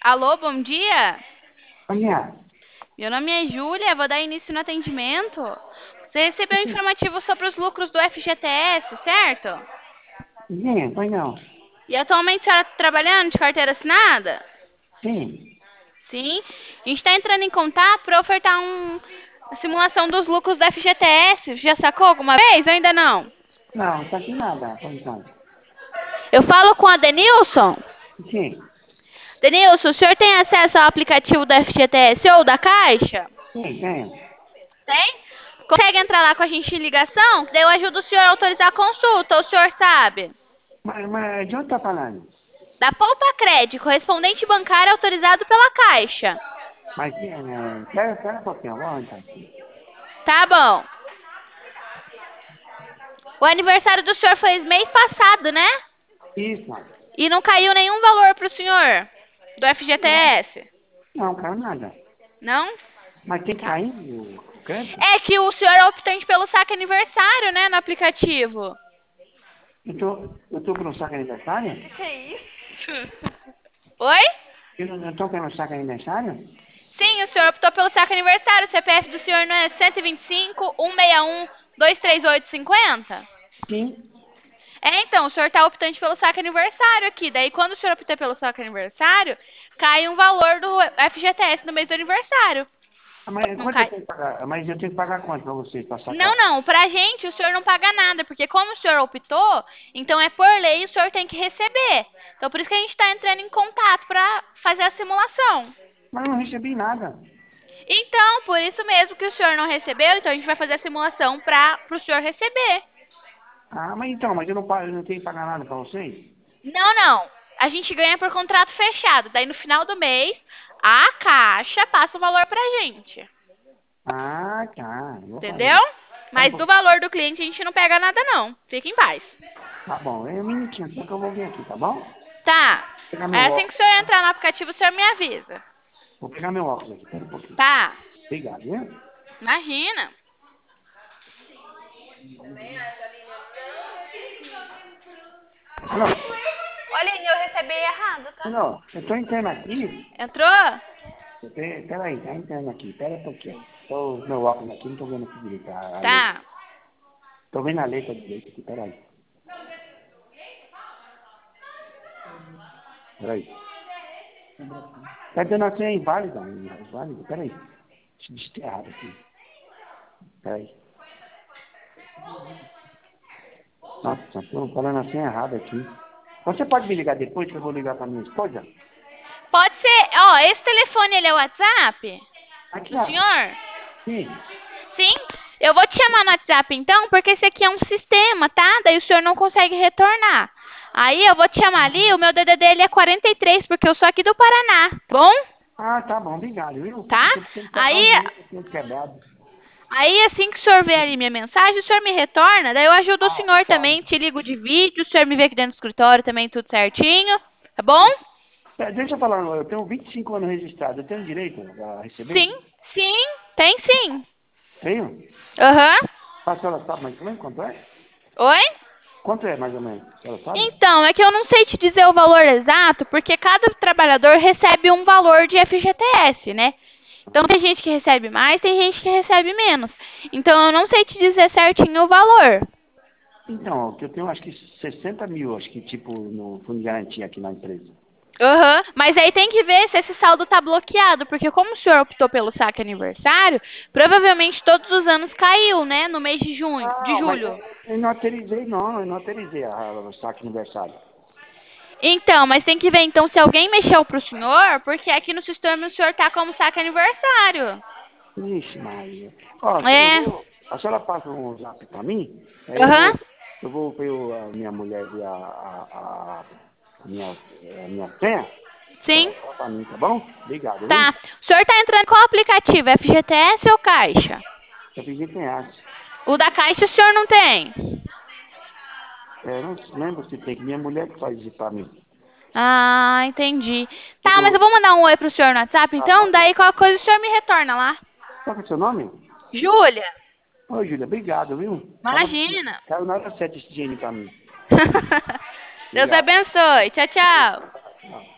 Alô, bom dia. Olha, Meu nome é Júlia, vou dar início no atendimento. Você recebeu um informativo sobre os lucros do FGTS, certo? sim, pois não. E atualmente a senhora está trabalhando de carteira assinada? Sim. Sim. A gente está entrando em contato para ofertar uma simulação dos lucros do FGTS. Já sacou alguma vez ou ainda não? Não, tá aqui nada, pois não. Eu falo com a Denilson. Sim, Denilson, o senhor tem acesso ao aplicativo do FGTS ou da Caixa? sim, tenho. Tem? Consegue entrar lá com a gente em ligação? Daí eu ajudo o senhor a autorizar a consulta, o senhor sabe. Mas de onde tá falando? Da Poupa Cred, correspondente bancário autorizado pela Caixa. Mas, pera um pouquinho, vamos entrar aqui. Tá bom. O aniversário do senhor foi mês passado, né? Isso, E não caiu nenhum valor pro senhor do não, FGTS. não, caiu nada. Não? Mas tem que Tá. cair o crédito? É que o senhor é optante pelo saque aniversário, né, no aplicativo. Eu tô com um saco aniversário? Que isso? Oi? Eu tô com um saco aniversário? Sim, o senhor optou pelo saque aniversário. O CPF do senhor não é 125 161 238 50? Sim. É, então, o senhor está optante pelo saque aniversário aqui. Daí, quando o senhor opta pelo saque aniversário, cai um valor do FGTS no mês do aniversário. Mas Não quanto eu cai? tenho que pagar? Mas eu tenho que pagar quanto pra vocês, pra Não, sacar? não. Pra gente, o senhor não paga nada, porque como o senhor optou, então é por lei, o senhor tem que receber. Então, por isso que a gente está entrando em contato para fazer a simulação. Mas eu não recebi nada. Então, por isso mesmo que o senhor não recebeu, então a gente vai fazer a simulação para o senhor receber. Ah, mas então, mas eu não tenho que pagar nada pra vocês? Não, não. A gente ganha por contrato fechado. Daí no final do mês, a Caixa passa o valor pra gente. Ah, tá. Eu vou Entendeu? fazer. Então, Mas do valor do cliente a gente não pega nada, não. Fique em paz. tá bom, é um minutinho só que eu vou vir aqui, tá bom? Vou Tá. pegar meu Aí assim que o óculos. senhor entrar no aplicativo, o senhor me avisa. Vou pegar meu óculos aqui, pera um pouquinho. Tá. Obrigado, viu? Imagina. Alô, Olha, eu recebi errado, tá? alô, eu tô entrando aqui. Entrou? Peraí, tá entrando aqui, pera um pouquinho. Tô com meu óculos aqui, não tô vendo aqui direito a letra. Tá. Tô vendo a letra direito aqui, peraí. Peraí. Tá dando assim, é inválida, inválida, peraí. Deixa eu digitar errado aqui. Peraí. Nossa, tô falando assim errado aqui. Você pode me ligar depois que eu vou ligar pra minha esposa? Pode ser. Ó, esse telefone ele é o WhatsApp Aqui, do ó. senhor? Sim. Sim. Eu vou te chamar no WhatsApp então, porque esse aqui é um sistema, tá? Daí o senhor não consegue retornar. Aí eu vou te chamar ali, o meu DDD ele é 43, porque eu sou aqui do Paraná, tá bom? Ah, tá bom, obrigado, viu? Tá? Eu tô precisando trocar um Aí, dinheiro aqui quebrado. aí assim que o senhor vê ali minha mensagem, o senhor me retorna, daí eu ajudo o Ah, senhor tá. também, te ligo de vídeo, o senhor me vê aqui dentro do escritório também, tudo certinho, tá bom? Deixa eu falar, eu tenho 25 anos registrado, eu tenho direito a receber? Sim, sim, tem sim. Tenho? Aham. A senhora sabe mais ou menos quanto é? Oi? Quanto é mais ou menos? A senhora sabe? Então, é que eu não sei te dizer o valor exato, porque cada trabalhador recebe um valor de FGTS, né? Então, tem gente que recebe mais, tem gente que recebe menos. Então, eu não sei te dizer certinho o valor. Então, que eu tenho acho que 60 mil, acho que tipo, no fundo de garantia aqui na empresa. Aham. Mas aí tem que ver se esse saldo tá bloqueado, porque como o senhor optou pelo saque aniversário, provavelmente todos os anos caiu, né? No mês de junho, de Não, mas julho. eu não autorizei não, eu não autorizei o saque aniversário. Então, mas tem que ver então se alguém mexeu pro senhor, porque aqui no sistema o senhor tá como saque aniversário. Ixi, Maria. Ó, É. a senhora passa um zap pra mim, aí Aham. eu vou ver a minha mulher ver a minha senha, a Sim. senhora fala pra mim, tá bom? Obrigado, viu? Tá. O senhor tá entrando em qual aplicativo? FGTS ou Caixa? Eu pedi quem acha. O da Caixa o senhor não tem? É, não lembro se tem, que minha mulher que faz isso pra mim. Ah, entendi. Tá, mas eu Eu, vou mandar um oi pro senhor no WhatsApp, ah, então, daí qualquer coisa o senhor me retorna lá. qual que é o seu nome? Júlia. Oi, Júlia, obrigado, viu? Imagina. Caiu na hora certa esse dinheiro pra mim. Deus Obrigado. abençoe. Tchau, tchau. Tchau.